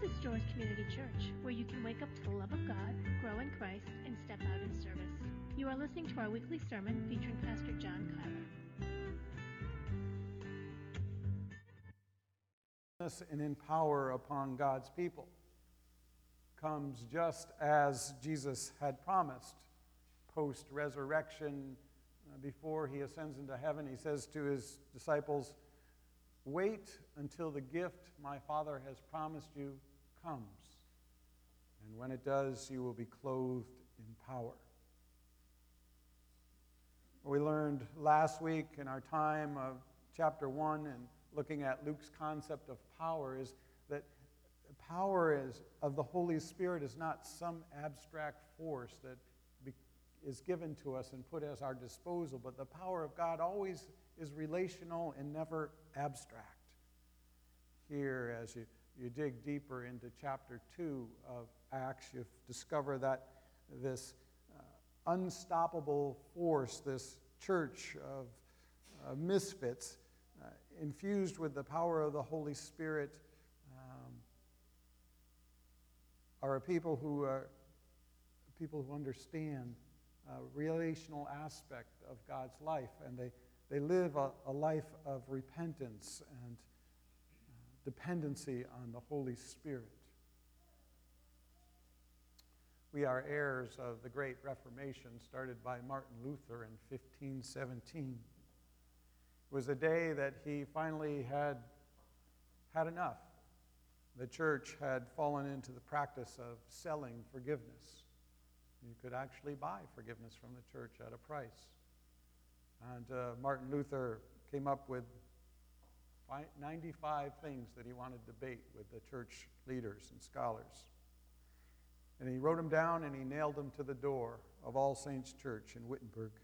is Joyce Community Church, where you can wake up to the love of God, grow in Christ, and step out in service. You are listening to our weekly sermon featuring Pastor John Kyler. And in power upon God's people comes just as Jesus had promised. Post-resurrection, before he ascends into heaven, he says to his disciples, "Wait until the gift my Father has promised you comes. And when it does, you will be clothed in power." We learned last week in our time of chapter 1 and looking at Luke's concept of power is that power of the Holy Spirit is not some abstract force that is given to us and put at our disposal, but the power of God always is relational and never abstract. Here, as you dig deeper into chapter 2 of Acts, you discover that this unstoppable force, this church of misfits, infused with the power of the Holy Spirit, are a people who understand relational aspect of God's life, and they live a life of repentance and dependency on the Holy Spirit. We are heirs of the Great Reformation started by Martin Luther in 1517. It was a day that he finally had enough. The church had fallen into the practice of selling forgiveness. You could actually buy forgiveness from the church at a price. And Martin Luther came up with 95 things that he wanted to debate with the church leaders and scholars. And he wrote them down and he nailed them to the door of All Saints Church in Wittenberg.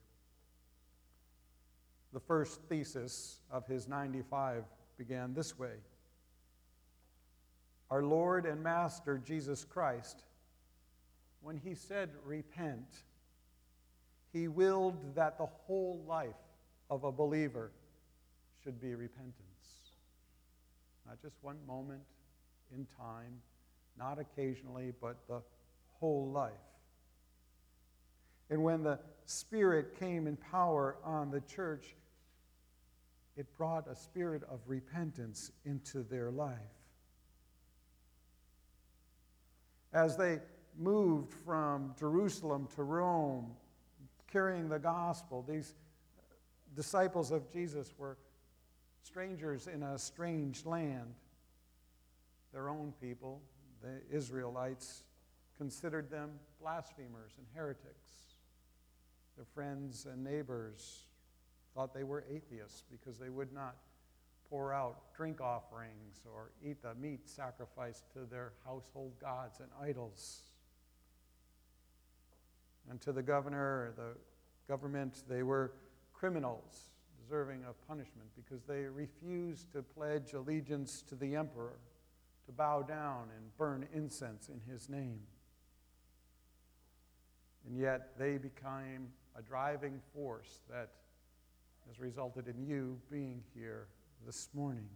The first thesis of his 95 began this way: Our Lord and Master Jesus Christ, when he said repent, he willed that the whole life of a believer should be repentance. Not just one moment in time, not occasionally, but the whole life. And when the Spirit came in power on the church, it brought a spirit of repentance into their life. As they moved from Jerusalem to Rome, carrying the gospel, these disciples of Jesus were strangers in a strange land. Their own people, the Israelites, considered them blasphemers and heretics. Their friends and neighbors thought they were atheists because they would not pour out drink offerings or eat the meat sacrificed to their household gods and idols. And to the governor or the government, they were criminals deserving of punishment because they refused to pledge allegiance to the emperor, to bow down and burn incense in his name. And yet they became a driving force that has resulted in you being here this morning.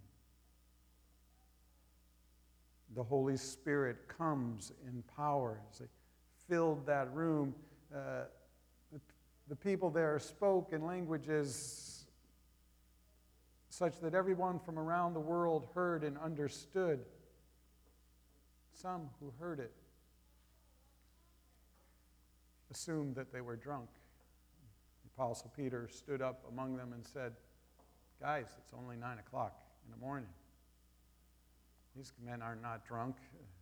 The Holy Spirit comes in power. As they filled that room, the people there spoke in languages such that everyone from around the world heard and understood. Some who heard it assumed that they were drunk. The Apostle Peter stood up among them and said, "Guys, it's only 9 o'clock in the morning. These men are not drunk.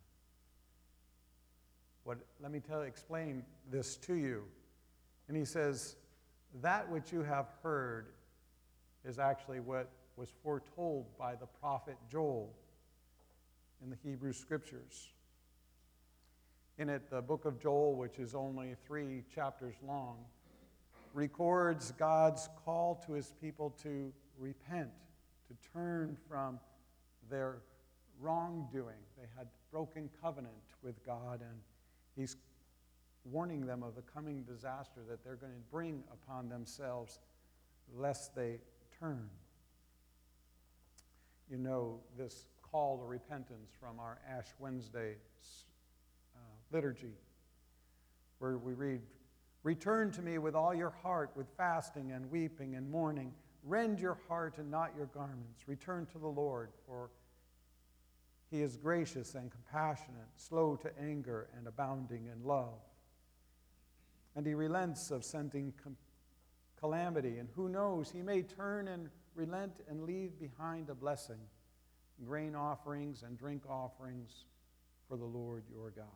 Let me explain this to you." And he says, that which you have heard is actually what was foretold by the prophet Joel in the Hebrew Scriptures. In it, the book of Joel, which is only 3 chapters long, records God's call to his people to repent, to turn from their wrongdoing. They had broken covenant with God, and he's warning them of the coming disaster that they're going to bring upon themselves lest they turn. You know, this call to repentance from our Ash Wednesday liturgy, where we read, "Return to me with all your heart, with fasting and weeping and mourning. Rend your heart and not your garments. Return to the Lord, for he is gracious and compassionate, slow to anger and abounding in love. And he relents of sending calamity, and who knows, he may turn and relent and leave behind a blessing, grain offerings and drink offerings for the Lord your God."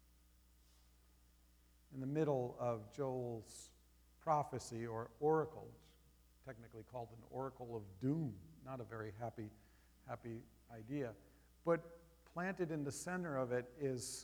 In the middle of Joel's prophecy or oracle, it's technically called an oracle of doom, not a very happy idea, but planted in the center of it is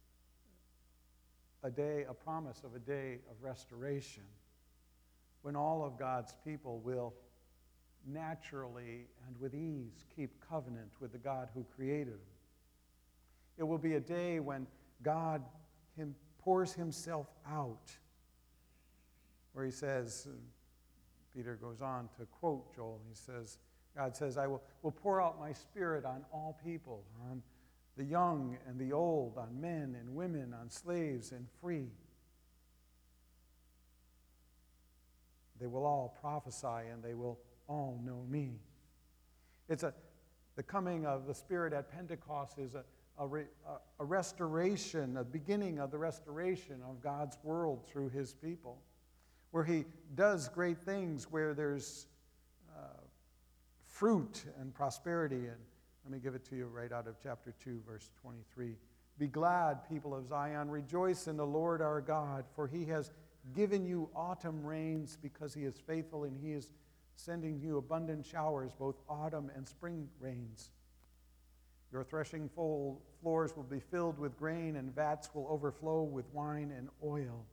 a promise of a day of restoration, when all of God's people will naturally and with ease keep covenant with the God who created them. It will be a day when God pours himself out, where he says, Peter goes on to quote Joel, he says, God says, "I will pour out my spirit on all people, on the young and the old, on men and women, on slaves and free. They will all prophesy and they will all know me." The coming of the Spirit at Pentecost is a restoration, a beginning of the restoration of God's world through his people, where he does great things, where there's fruit and prosperity. And let me give it to you right out of chapter 2, verse 23. "Be glad, people of Zion. Rejoice in the Lord our God, for he has given you autumn rains, because he is faithful, and he is sending you abundant showers, both autumn and spring rains. Your threshing floors will be filled with grain, and vats will overflow with wine and oil."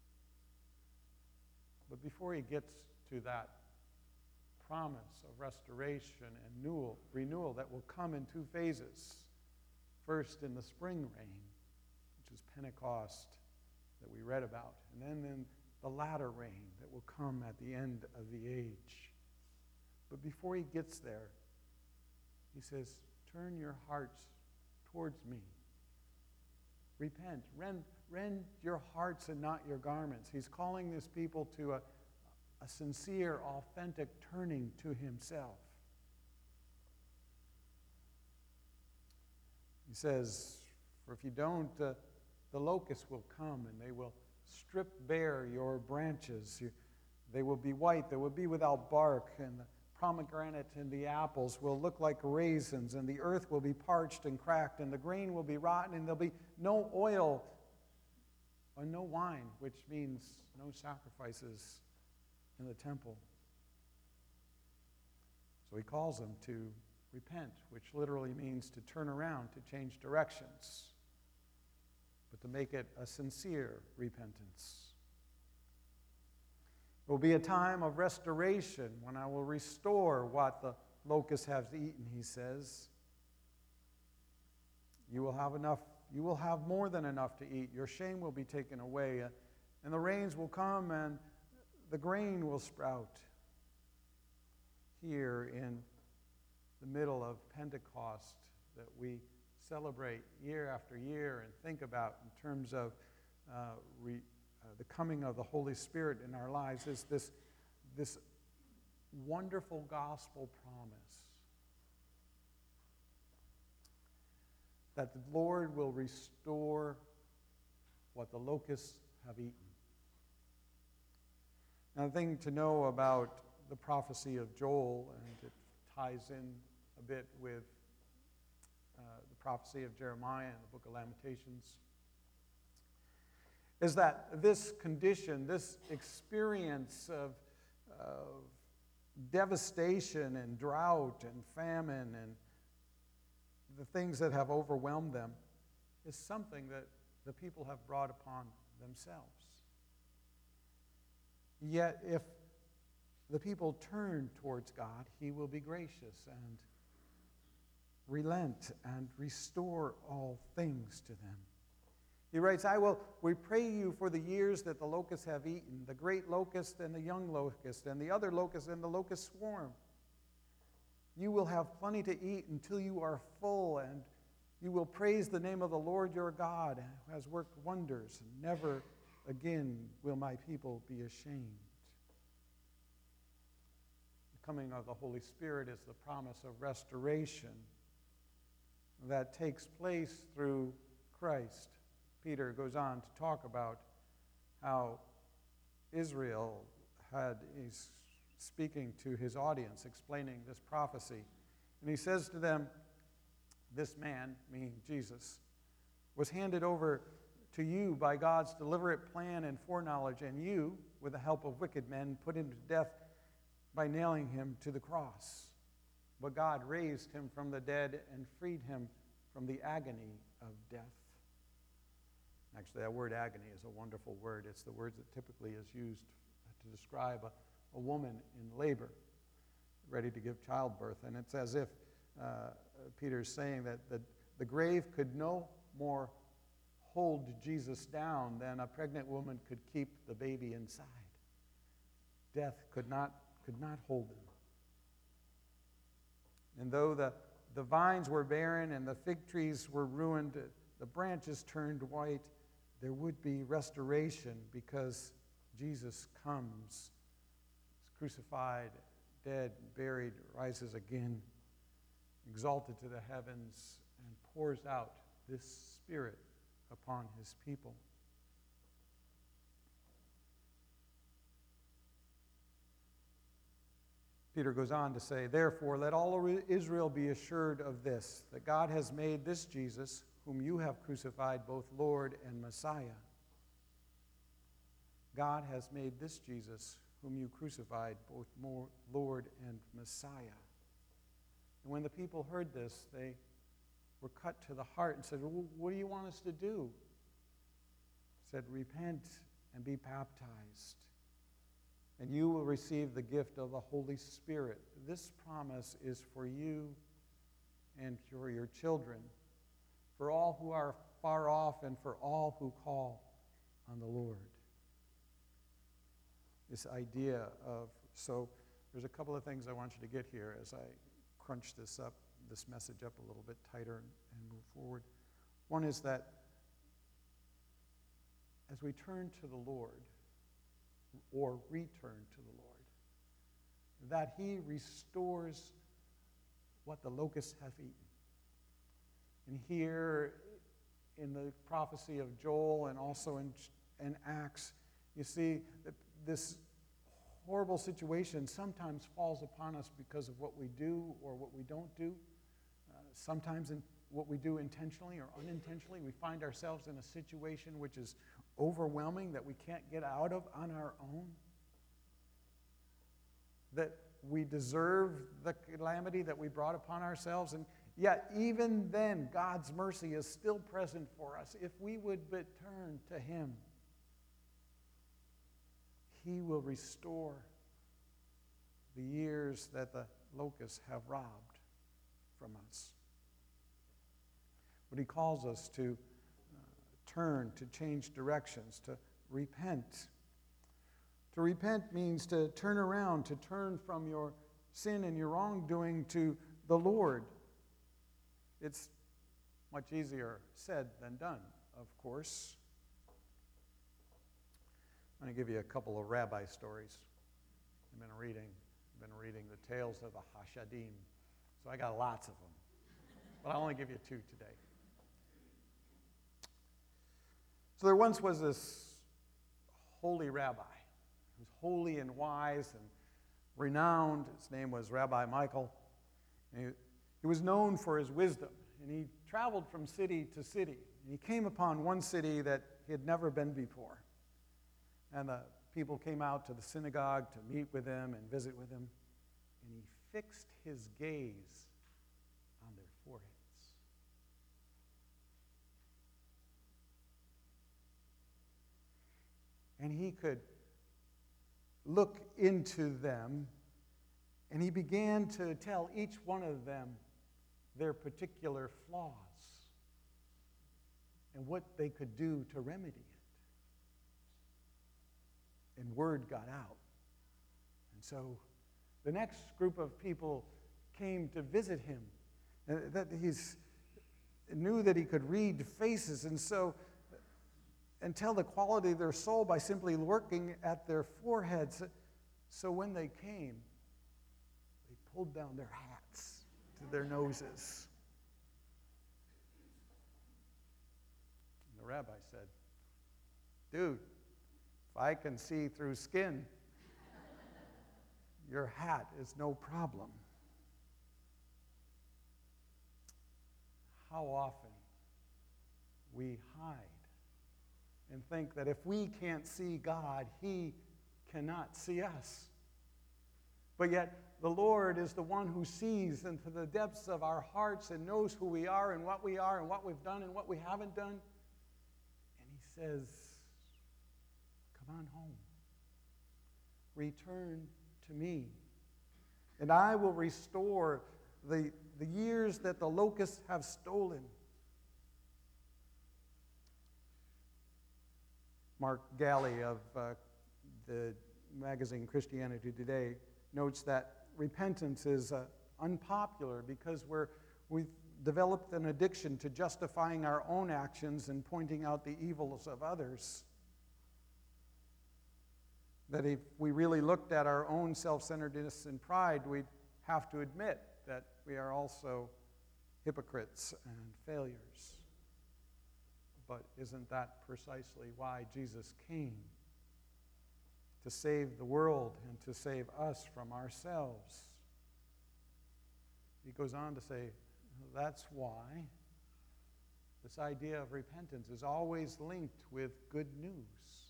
But before he gets to that promise of restoration and renewal that will come in two phases. First in the spring rain, which is Pentecost that we read about, and then in the latter rain that will come at the end of the age. But before he gets there, he says, "Turn your hearts towards me. Repent. Rend your hearts and not your garments." He's calling this people to a sincere, authentic turning to himself. He says, "For if you don't, the locusts will come and they will strip bare your branches. They will be white, they will be without bark, and the pomegranate and the apples will look like raisins, and the earth will be parched and cracked, and the grain will be rotten, and there'll be no oil or no wine," which means no sacrifices in the temple. So he calls them to repent, which literally means to turn around, to change directions, but to make it a sincere repentance. It will be a time of restoration when I will restore what the locust has eaten, he says. You will have enough, you will have more than enough to eat. Your shame will be taken away, and the rains will come, and the grain will sprout. Here in the middle of Pentecost that we celebrate year after year and think about in terms of the coming of the Holy Spirit in our lives, is this wonderful gospel promise that the Lord will restore what the locusts have eaten. Now, the thing to know about the prophecy of Joel, and it ties in a bit with the prophecy of Jeremiah in the book of Lamentations, is that this condition, this experience of devastation and drought and famine and the things that have overwhelmed them is something that the people have brought upon themselves. Yet if the people turn towards God, he will be gracious and relent and restore all things to them. He writes, "I will repay you for the years that the locusts have eaten, the great locust and the young locust, and the other locust and the locust swarm. You will have plenty to eat until you are full, and you will praise the name of the Lord your God, who has worked wonders, and never again will my people be ashamed. The coming of the Holy Spirit is the promise of restoration that takes place through Christ. Peter goes on to talk about how Israel he's speaking to his audience, explaining this prophecy. And he says to them, this man, meaning Jesus, was handed over to you by God's deliberate plan and foreknowledge, and you, with the help of wicked men, put him to death by nailing him to the cross. But God raised him from the dead and freed him from the agony of death. Actually, that word agony is a wonderful word. It's the word that typically is used to describe a woman in labor, ready to give childbirth. And it's as if Peter's saying that the grave could no more hold Jesus down than a pregnant woman could keep the baby inside. Death could not hold him. And though the vines were barren and the fig trees were ruined, the branches turned white, there would be restoration because Jesus comes, is crucified, dead, buried, rises again, exalted to the heavens, and pours out this Spirit upon his people. Peter goes on to say, therefore, let all Israel be assured of this, that God has made this Jesus, whom you have crucified, both Lord and Messiah. God has made this Jesus, whom you crucified, both Lord and Messiah. And when the people heard this, they were cut to the heart and said, well, what do you want us to do? He said, repent and be baptized, and you will receive the gift of the Holy Spirit. This promise is for you and for your children, for all who are far off and for all who call on the Lord. This idea of, so there's a couple of things I want you to get here as I crunch this message up a little bit tighter and move forward. One is that as we turn to the Lord, or return to the Lord, that he restores what the locusts have eaten. And here in the prophecy of Joel and also in Acts, you see that this horrible situation sometimes falls upon us because of what we do or what we don't do. Sometimes in what we do intentionally or unintentionally, we find ourselves in a situation which is overwhelming that we can't get out of on our own. That we deserve the calamity that we brought upon ourselves, and yet even then God's mercy is still present for us. If we would but turn to him, he will restore the years that the locusts have robbed from us. But he calls us to turn, to change directions, to repent. To repent means to turn around, to turn from your sin and your wrongdoing to the Lord. It's much easier said than done, of course. I'm going to give you a couple of rabbi stories I've been reading the tales of the Hashadim. So I got lots of them, but I'll only give you two today. So there once was this holy rabbi who was holy and wise and renowned. His name was Rabbi Michael. And he was known for his wisdom. And he traveled from city to city. And he came upon one city that he had never been before. And the people came out to the synagogue to meet with him and visit with him. And he fixed his gaze on their foreheads. And he could look into them, and he began to tell each one of them their particular flaws and what they could do to remedy it. And word got out. And so the next group of people came to visit him, that he knew that he could read faces, and tell the quality of their soul by simply looking at their foreheads. So when they came, they pulled down their hats to their noses. And the rabbi said, "Dude, if I can see through skin, your hat is no problem." How often we hide and think that if we can't see God, He cannot see us. But yet, the Lord is the one who sees into the depths of our hearts and knows who we are and what we've done and what we haven't done. And He says, "Come on home. Return to me, and I will restore the years that the locusts have stolen." Mark Galli of the magazine Christianity Today notes that repentance is unpopular because we've developed an addiction to justifying our own actions and pointing out the evils of others. That if we really looked at our own self-centeredness and pride, we'd have to admit that we are also hypocrites and failures. But isn't that precisely why Jesus came? To save the world and to save us from ourselves. He goes on to say, that's why this idea of repentance is always linked with good news.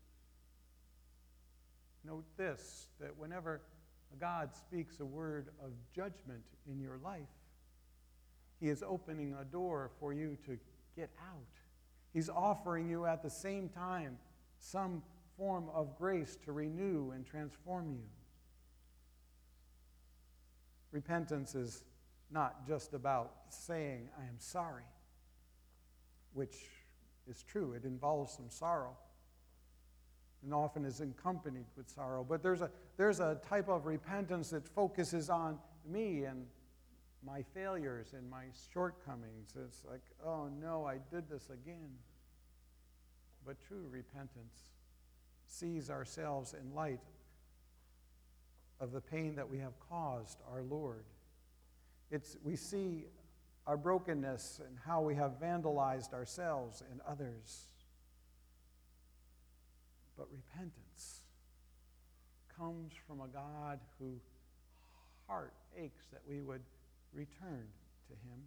Note this, that whenever God speaks a word of judgment in your life, He is opening a door for you to get out. He's offering you at the same time some form of grace to renew and transform you. Repentance is not just about saying, "I am sorry," which is true. It involves some sorrow and often is accompanied with sorrow. But there's a type of repentance that focuses on me and my failures and my shortcomings. It's like, "Oh no, I did this again." But true repentance sees ourselves in light of the pain that we have caused our Lord. We see our brokenness and how we have vandalized ourselves and others. But repentance comes from a God whose heart aches that we would return to Him.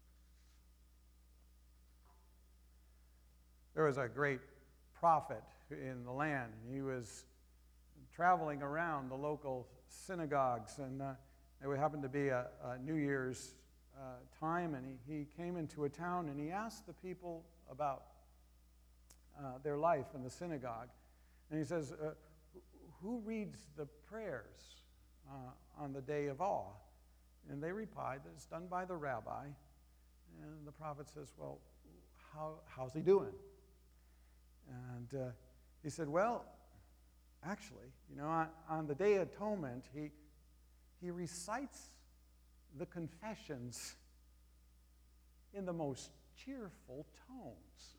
There was a great prophet in the land. He was traveling around the local synagogues, and it happened to be a New Year's time, and he came into a town, and he asked the people about their life in the synagogue. And he says, "Who reads the prayers on the day of awe?" And they replied that it's done by the rabbi. And the prophet says, "Well, how's he doing?" And he said, "Well, actually, on the Day of Atonement, he recites the confessions in the most cheerful tones."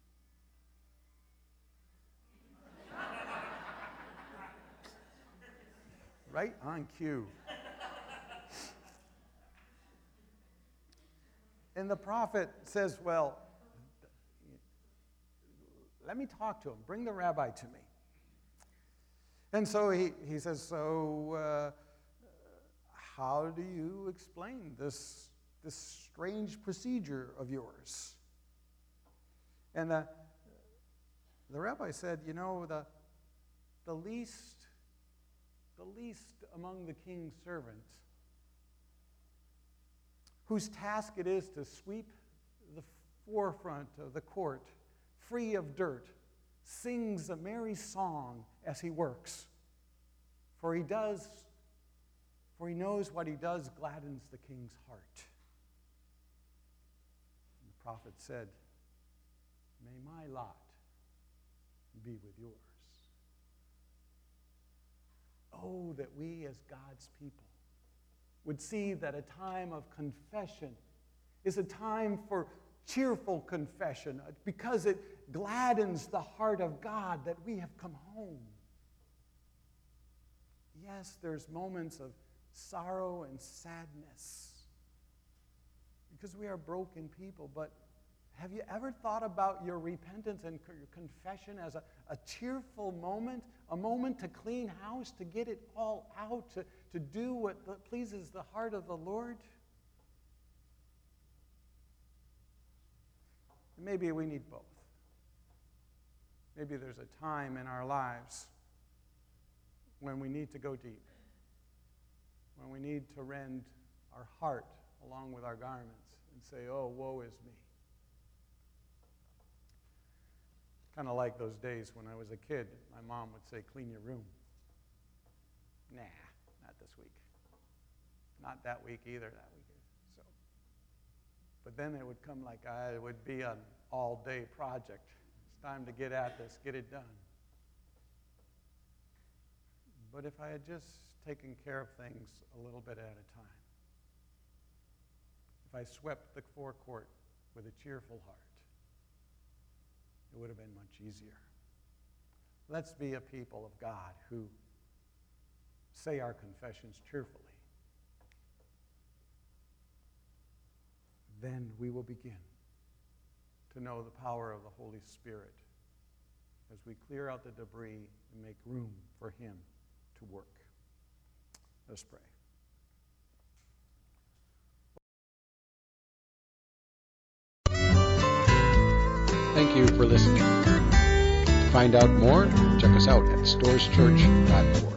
Right on cue. And the prophet says, "Well, let me talk to him. Bring the rabbi to me." And so he says, "So how do you explain this strange procedure of yours?" And the rabbi said, the least among the king's servants, whose task it is to sweep the forefront of the court free of dirt, sings a merry song as he works. For he knows what he does gladdens the king's heart. And the prophet said, "May my lot be with yours." Oh, that we as God's people would see that a time of confession is a time for cheerful confession because it gladdens the heart of God that we have come home. Yes, there's moments of sorrow and sadness because we are broken people, but have you ever thought about your repentance and your confession as a cheerful moment, a moment to clean house, to get it all out, to do what pleases the heart of the Lord? And maybe we need both. Maybe there's a time in our lives when we need to go deep, when we need to rend our heart along with our garments and say, oh, woe is me. Kind of like those days when I was a kid, my mom would say, clean your room. Nah, not this week. Not that week either, that week. So, but then it would come like it would be an all-day project. It's time to get at this, get it done. But if I had just taken care of things a little bit at a time, if I swept the forecourt with a cheerful heart, it would have been much easier. Let's be a people of God who say our confessions cheerfully. Then we will begin to know the power of the Holy Spirit as we clear out the debris and make room for Him to work. Let's pray. Thank you for listening. To find out more, check us out at storeschurch.org.